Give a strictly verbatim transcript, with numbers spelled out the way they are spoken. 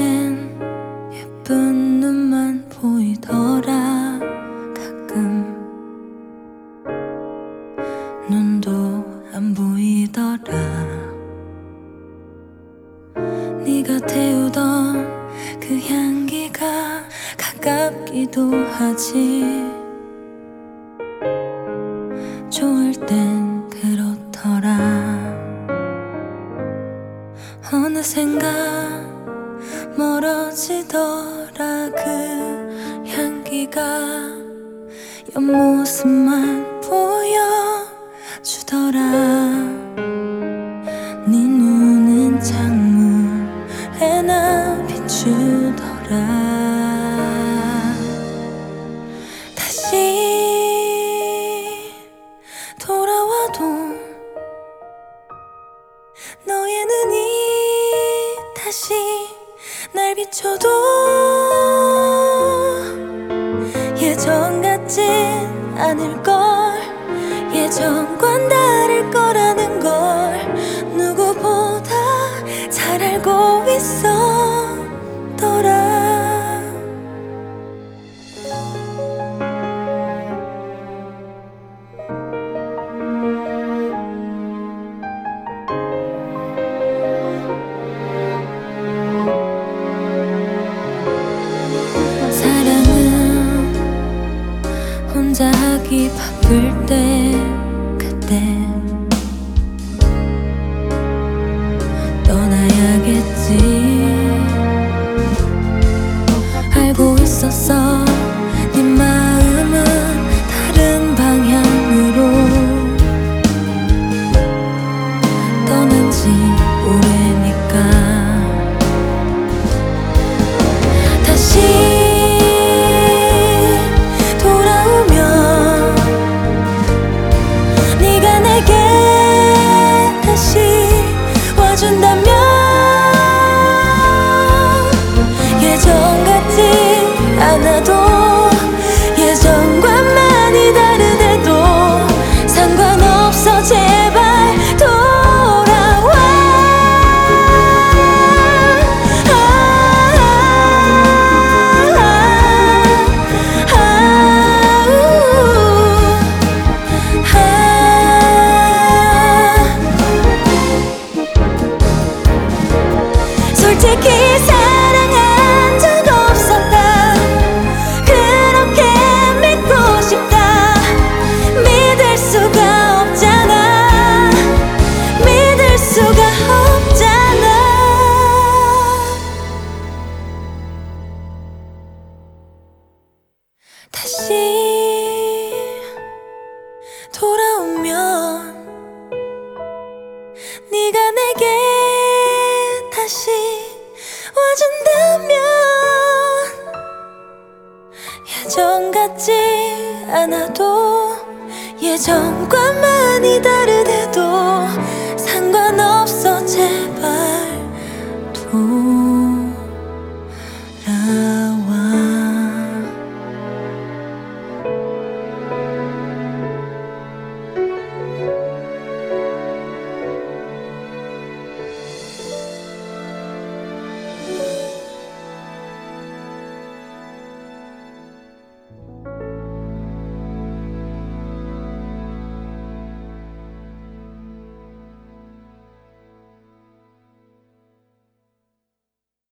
땐 예쁜 눈만 보이더라. 가끔 눈도 안 보이더라. 네가 태우던 그 향기가 가깝기도 하지. 좋을 땐 그렇더라. 어느샌가 멀어지더라. 그 향기가 옆모습만 보여주더라. 네 눈은 창문에나 비추더라. 다시 돌아와도 너의 눈이 다시 날 비춰도 예전 같진 않을걸. 예전과는 다를 거라는 걸 누구보다 잘 알고 있었더라. 혼자 하기 바쁠 때 그때 떠나야겠지. 알고 있었어. 네 마음은 다른 방향으로 떠난 지 오래니까. 다시 준다면 예전 같지 않아도 예전과 많이 다르대도 상관없어. 제발 돌아와. 아, 아, 아, 아, 아, 솔직히 사랑한 적 없었다. 그렇게 믿고 싶다. 믿을 수가 없잖아. 믿을 수가 없잖아. 다시 돌아오면 네가 내게 다시 와준다면 예전 같지 않아도 예전과 많이 다르대도 상관없어. 제발